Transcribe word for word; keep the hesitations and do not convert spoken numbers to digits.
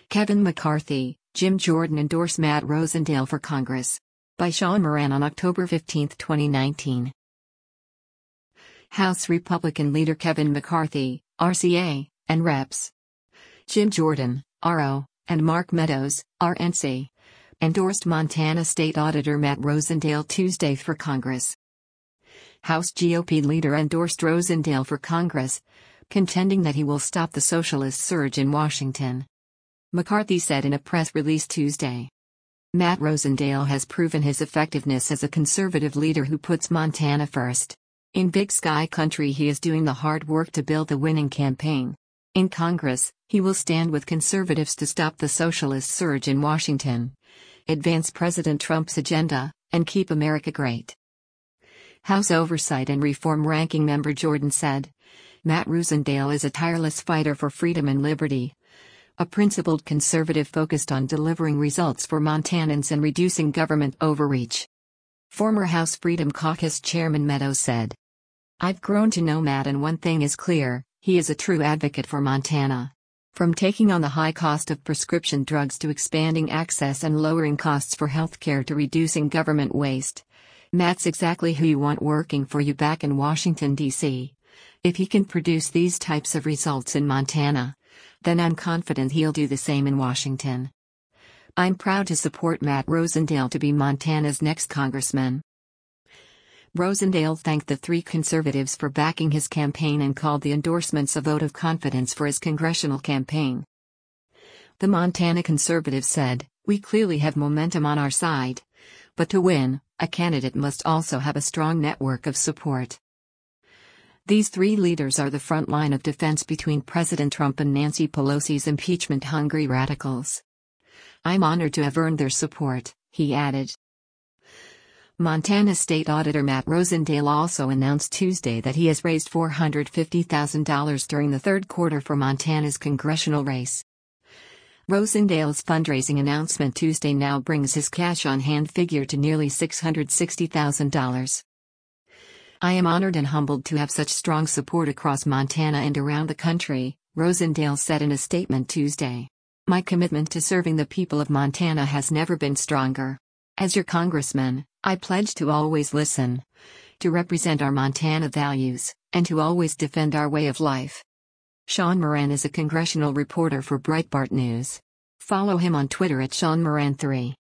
Kevin McCarthy, Jim Jordan endorse Matt Rosendale for Congress. By Sean Moran on October fifteenth, twenty nineteen. House Republican leader Kevin McCarthy, R C A, and Reps Jim Jordan, R O, and Mark Meadows, R N C, endorsed Montana State Auditor Matt Rosendale Tuesday for Congress. House G O P leader endorsed Rosendale for Congress, contending that he will stop the socialist surge in Washington. McCarthy said in a press release Tuesday. Matt Rosendale has proven his effectiveness as a conservative leader who puts Montana first. In Big Sky Country, he is doing the hard work to build the winning campaign. In Congress, he will stand with conservatives to stop the socialist surge in Washington, advance President Trump's agenda, and keep America great. House Oversight and Reform Ranking Member Jordan said, Matt Rosendale is a tireless fighter for freedom and liberty, a principled conservative focused on delivering results for Montanans and reducing government overreach. Former House Freedom Caucus Chairman Meadows said, I've grown to know Matt, and one thing is clear, he is a true advocate for Montana. From taking on the high cost of prescription drugs to expanding access and lowering costs for healthcare to reducing government waste, Matt's exactly who you want working for you back in Washington, D C If he can produce these types of results in Montana, then I'm confident he'll do the same in Washington. I'm proud to support Matt Rosendale to be Montana's next congressman. Rosendale thanked the three conservatives for backing his campaign and called the endorsements a vote of confidence for his congressional campaign. The Montana conservative said, We clearly have momentum on our side. But to win, a candidate must also have a strong network of support. These three leaders are the front line of defense between President Trump and Nancy Pelosi's impeachment-hungry radicals. I'm honored to have earned their support, he added. Montana State Auditor Matt Rosendale also announced Tuesday that he has raised four hundred fifty thousand dollars during the third quarter for Montana's congressional race. Rosendale's fundraising announcement Tuesday now brings his cash-on-hand figure to nearly six hundred sixty thousand dollars. I am honored and humbled to have such strong support across Montana and around the country, Rosendale said in a statement Tuesday. My commitment to serving the people of Montana has never been stronger. As your congressman, I pledge to always listen, to represent our Montana values, and to always defend our way of life. Sean Moran is a congressional reporter for Breitbart News. Follow him on Twitter at Sean Moran three.